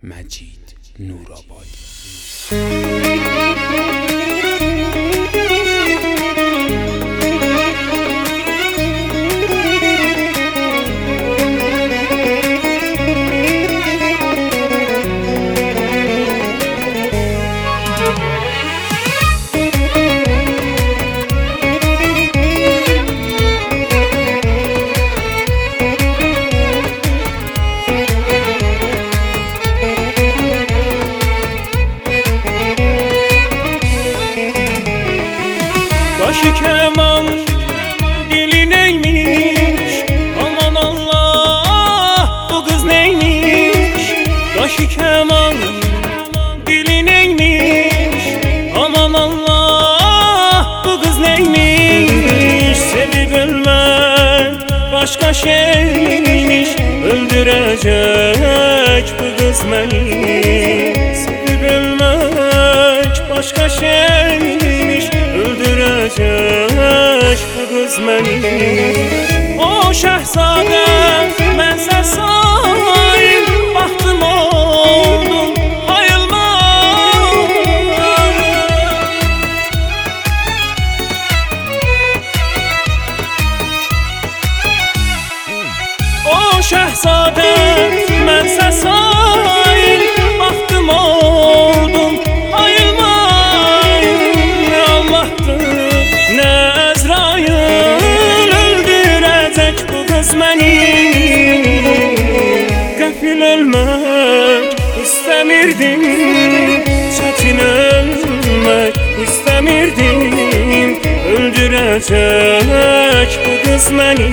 مجید نورآبادی. Başı keman dili neymiş, aman Allah bu kız neymiş. Başı keman dili neymiş, aman Allah bu kız neymiş. Sevip ölmek başka şeymiş, öldürecek bu kız beni. Sevip ölmek başka şeymiş, öldürecek bu kız beni. O şehzade mənsə sahib, baxtım oldum ayılmaz. O şehzade mənsə sahib, baxtım oldum ayılmaz. Ne Allah'tır ne Əzrail, öldürecek bu kız beni. Qəfil ölmək istemirdim, çetin ölmek istemirdim. Öldürecek bu kız beni,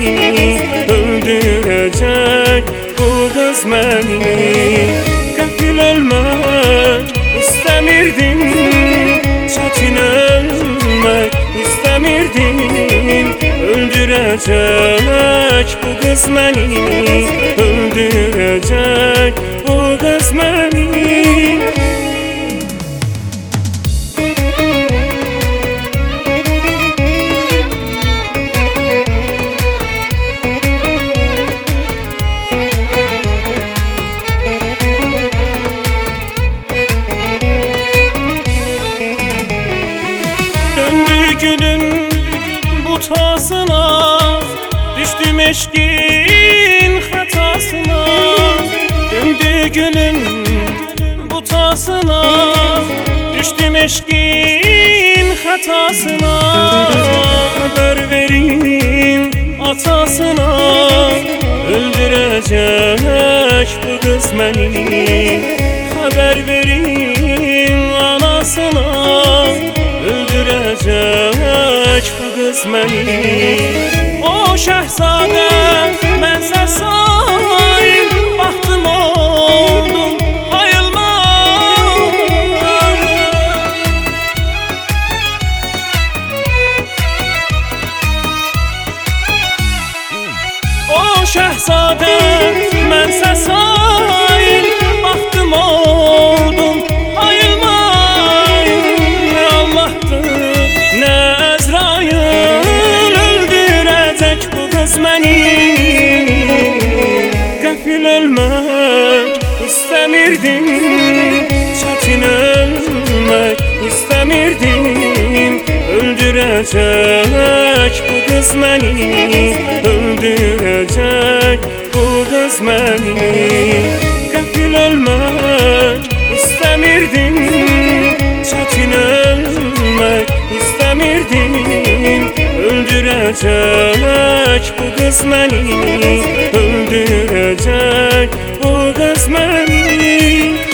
öldürecek bu kız beni. Qəfil ölmək istemirdim, çetin ölmek istemirdim. Öldürecek bu kız beni, öldürecek bu kız beni. Döndü günün butasına, düştüm eşkin hatasına. Döndü günün butasına, düştüm eşkin hatasına. Haber vereyim atasına, öldürecek bu kız beni. Haber vereyim anasına, öldürecek bu kız beni. O şehzade mənsə sahib, baxtım oldum ayılmaz. O şehzade mənsə sahib, baxtım oldum ayılmaz. Ne Allah'tır ne Əzrail, öldürecek bu kız beni. Qəfil ölmek istemirdim, çetin ölmek istemirdim. Öldürecek bu kız beni, öldürecek bu kız beni. Qəfil ölmek istemirdim, çetin ölmek istemirdim. Öldürecek bu kız beni, öldürecek bu kız beni.